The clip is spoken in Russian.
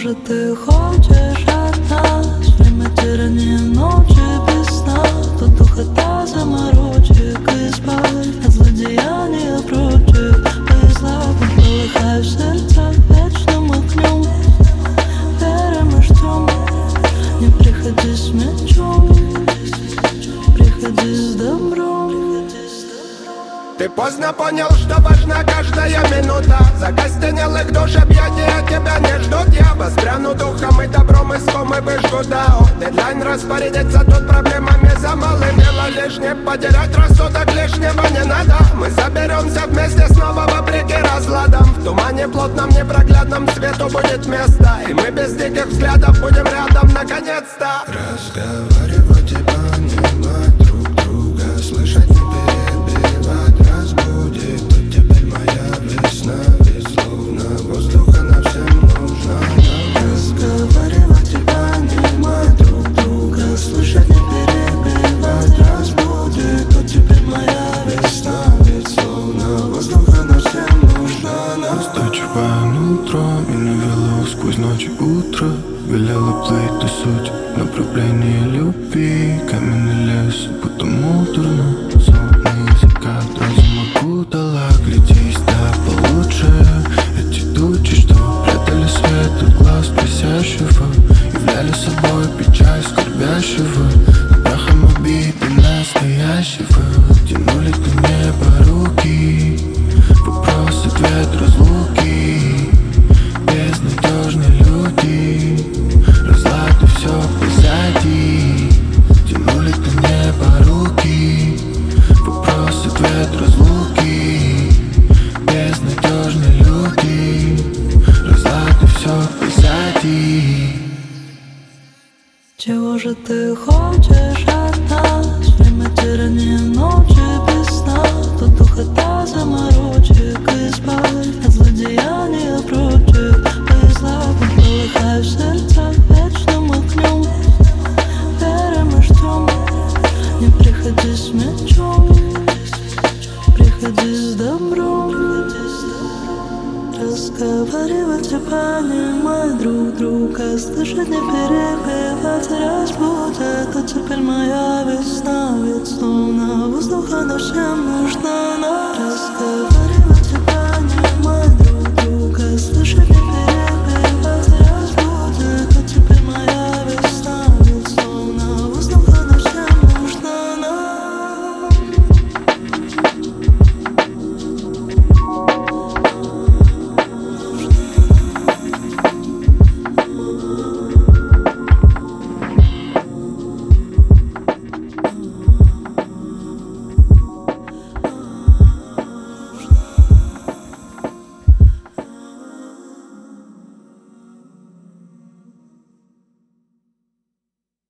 Может, ты хочешь от нас время тирания, ночи без сна, тут духота заморочек, избавь от злодеяния прочих. Мы слабым полыхая в сердцах вечным огнем, верим и ждем. Не приходи с мечом, приходи с добром. Ты поздно понял, что важна каждая минута. Закостенелых душ объятия тебя не ждут. Я воспряну духом и добром иском и выжгу дао. Дедлайн распорядится тут проблемами за малым. Дело лишнее, потерять рассудок лишнего не надо. Мы соберемся вместе снова вопреки разладам. В тумане плотном непроглядном свету будет место, и мы без диких взглядов будем рядом наконец-то. Разговаривать и понимать друг друга, слышать не перебивать, разбудит. Тут теперь моя весна, безусловно, воздуха нам всем нужна. Разговаривать и понимать друг друга, слышать не перебивать, разбудит. Тут теперь моя весна, безусловно, воздуха нам всем нужна. Настойчивое нутро меня вело сквозь ночь и утро. Велела плыть до суть направление любви. Каменный лес, будто муторно. Солнечный закат разум окутала. Глядись, да получше. Эти тучи, что прятали свет от глаз просящего, являли собой печаль скорбящего. Над прахом обиды настоящего тянули к небу руки. Вопрос, ответ, разлуки. Безнадежные люди, разлады все позади. Тянули до неба руки. Вопрос, ответ, разлуки. Безнадежные люди, разлады все позади. Чего же ты хочешь от нас? Время тирания, ночи без сна, тут духота заморочек, избавь от злодеяния прочих. Мы слабым полыхая в сердцах вечным огнем, верим и ждем. Не приходи с мечом, приходи с добром. Разговаривать и понимать друг друга, слышать не перебивать, разбудит. Тут теперь моя весна, ведь